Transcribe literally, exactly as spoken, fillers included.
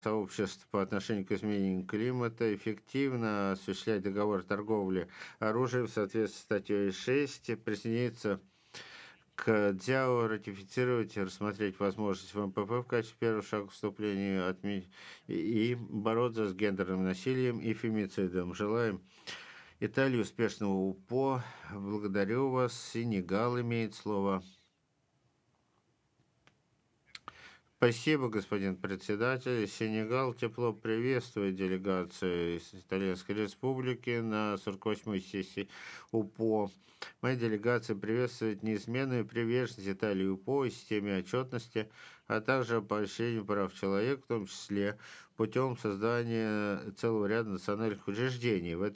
сообществ по отношению к изменению климата, эффективно осуществлять договор о торговле оружием в соответствии с статьей шесть, присоединиться к ДЗЯО, ратифицировать и рассмотреть возможность в м п п в качестве первого шага к вступлению отме- и бороться с гендерным насилием и фемицидом. Желаем Италии успешного УПО. Благодарю вас. Сенегал имеет слово. Спасибо, господин председатель. Сенегал тепло приветствует делегацию из Итальянской Республики на сорок восьмой сессии УПО. Моя делегация приветствует неизменную приверженность Италии УПО и системе отчетности, а также поощрению прав человека, в том числе путем создания целого ряда национальных учреждений. В